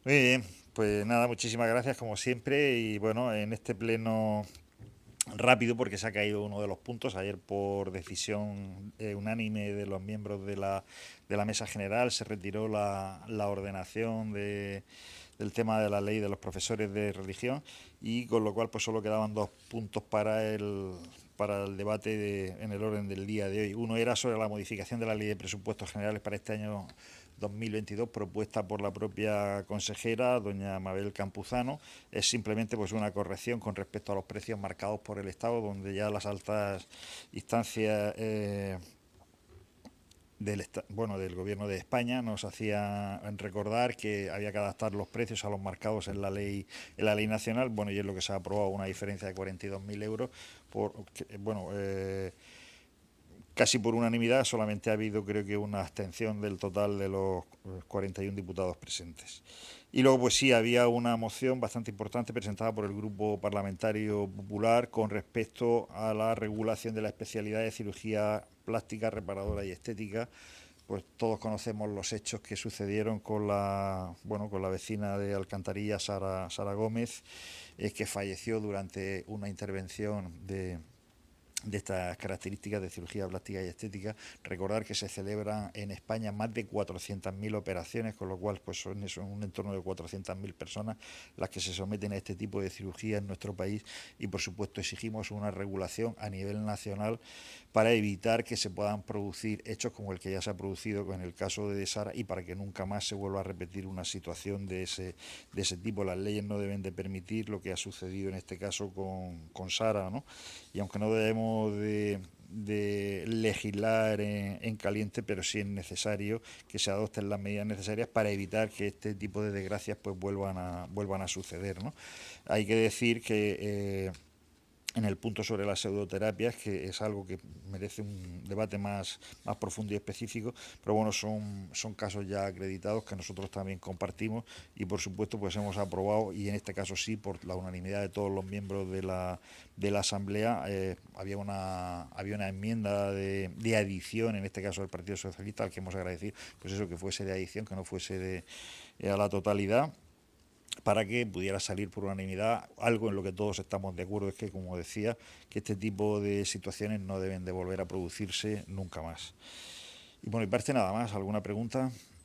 Muy bien, pues nada, muchísimas gracias como siempre y bueno, en este pleno rápido porque se ha caído uno de los puntos. Ayer por decisión unánime de los miembros de la Mesa General se retiró la ordenación del tema de la ley de los profesores de religión y con lo cual pues solo quedaban dos puntos para el debate en el orden del día de hoy. Uno era sobre la modificación de la ley de presupuestos generales para este año 2022 propuesta por la propia consejera, doña Mabel Campuzano. Es simplemente pues una corrección con respecto a los precios marcados por el Estado, donde ya las altas instancias del gobierno de España nos hacía recordar que había que adaptar los precios a los marcados en la ley nacional. Bueno, y es lo que se ha aprobado, una diferencia de 42.000 euros por casi por unanimidad. Solamente ha habido, creo que, una abstención del total de los 41 diputados presentes. Y luego, pues sí, había una moción bastante importante presentada por el Grupo Parlamentario Popular con respecto a la regulación de la especialidad de cirugía plástica, reparadora y estética. Pues todos conocemos los hechos que sucedieron con la vecina de Alcantarilla, Sara Gómez, que falleció durante una intervención de estas características de cirugía plástica y estética. Recordar que se celebran en España más de 400.000 operaciones, con lo cual pues son eso, un entorno de 400.000 personas las que se someten a este tipo de cirugía en nuestro país, y por supuesto exigimos una regulación a nivel nacional para evitar que se puedan producir hechos como el que ya se ha producido en el caso de Sara, y para que nunca más se vuelva a repetir una situación de ese tipo. Las leyes no deben de permitir lo que ha sucedido en este caso con Sara, ¿no? Y aunque no debemos de legislar en caliente, pero sí es necesario que se adopten las medidas necesarias para evitar que este tipo de desgracias pues vuelvan a suceder, ¿no? Hay que decir que en el punto sobre las pseudoterapias, que es algo que merece un debate más profundo y específico, pero bueno, son casos ya acreditados que nosotros también compartimos, y por supuesto pues hemos aprobado, y en este caso sí, por la unanimidad de todos los miembros de la Asamblea. Había una enmienda de adición, en este caso del Partido Socialista, al que hemos agradecido pues eso, que fuese de adición, que no fuese a la totalidad, para que pudiera salir por unanimidad. Algo en lo que todos estamos de acuerdo es que, como decía, que este tipo de situaciones no deben de volver a producirse nunca más. Y bueno, y parte nada más. ¿Alguna pregunta?